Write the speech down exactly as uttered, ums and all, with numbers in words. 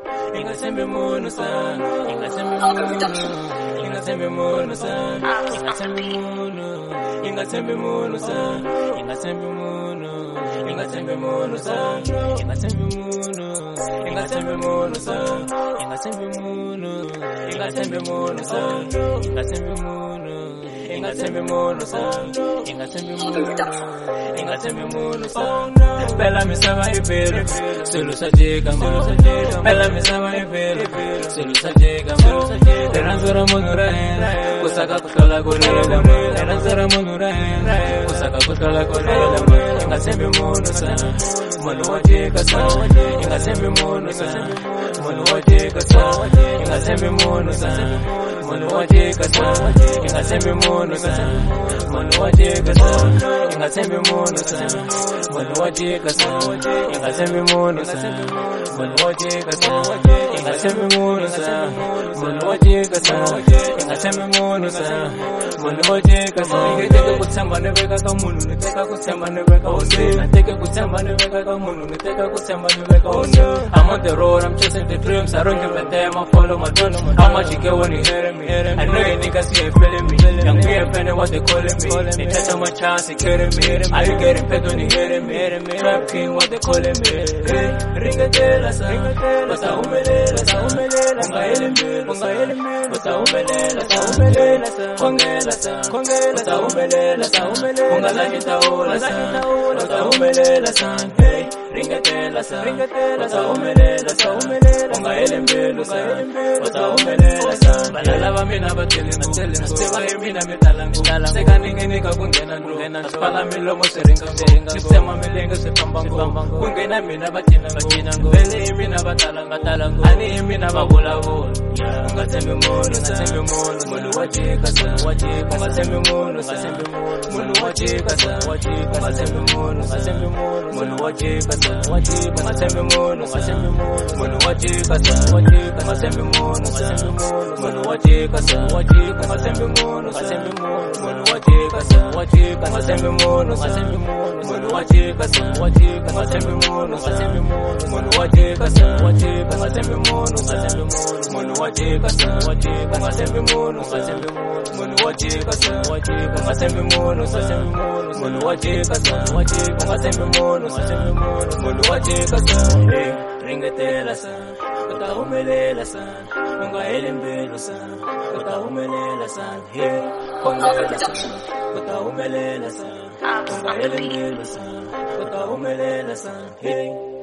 ingathembi umuntu sana, ingathembi umuntu, ingathembi umuntu sana, ingathembi umuntu, ingathembi umuntu sana, ingathembi umuntu, ingathembi umuntu sana, ingathembi umuntu, ingathembi umuntu sana, ingathembi umuntu, ingathembi umuntu sana, ingathembi umuntu, ingathembi umuntu sana, ingathembi umuntu, ingathembi umuntu sana. Bella misava ivelo, solo sajeka mo. Bella misava ivelo, solo sajeka mo. Teranzora monura, kusaka kutala gorela mo. Teranzora monura, kusaka kutala gorela mo. Ingathembi umuntu sana, manu wajeka sana. Ingathembi umuntu sana, manu wajeka sana. Ingathembi umuntu sana, manu wajeka sana. Ingathembi umuntu sana, manu wajeka sana. Ingathembi umuntu sana, manu wajeka sana. Ingathembi umuntu sana, manu wajeka sana. Ingathembi umuntu sana, manu wajeka sana. Ingathembi umuntu sana, manu wajeka sana. Ngiteka kuthemba nebeka kamuntu, ngiteka kuthemba nebeka wona. Ngiteka kuthemba nebeka kamuntu, ngiteka kuthemba nebeka wona. I'm on the road, I'm chasing the dreams. I don't give a damn, I follow my dream. How much you get when you hearing me? I know you niggas you ain't feeling me. Young me offended what they calling me. They touch on my chance, they kidding me. Are you getting paid when you hearing me? Trap king, what they calling me? Ring a tela, bata umelela, bata umelela, unga elimi, unga elimi, bata umelela, bata umelela, kongela, kongela, bata umelela, bata umelela, unga lakita ola, lakita ola, bata umelela, hey, ring a tela, ring a tela, bata umelela, bata umelela, unga elimi, unga elimi, bata umelela, balala bamina batelingu, seba emina metalangu, seka ningini kakungena ngena, spala milomo seringa, sema milenga sepambango, kungena mina batina batina ngo, bele mina batalanga talango, ani mina babula bo, ungathembi umuntu, ungathembi umuntu, umuntu wajeka sana, wajeka, ungathembi umuntu, ungathembi umuntu, umuntu wajeka sana, wajeka, ungathembi umuntu, ungathembi umuntu, umuntu wajeka sana, wajeka, ungathembi umuntu, ungathembi umuntu, umuntu wajeka sana, wajeka, ungathembi umuntu, ungathembi umuntu, umuntu wajeka sana, wajeka, ungathembi umuntu, ungathembi umuntu, umuntu wajeka sana, wajeka, ungathembi umuntu, ungathembi umuntu, umuntu wajeka sana, wajeka, ungathembi umuntu, ungathembi umuntu, umuntu wajeka sana, wajeka, ungathembi umuntu, ungathembi umuntu, umuntu wajeka sana, wajeka, ungathembi umuntu, ungathembi umuntu, umuntu wajeka sana, wajeka, ungathembi umuntu, ungathembi umuntu, umuntu wajeka sana, wajeka, ungathembi umuntu, ungathembi umuntu, umuntu wajeka sana, hey, ringetela sana, utahumelela sana, unga elembelo sana, utahumelela sana, hey, kongela sana, utahumelela sana, unga elembelo sana, utahumelela sana, hey.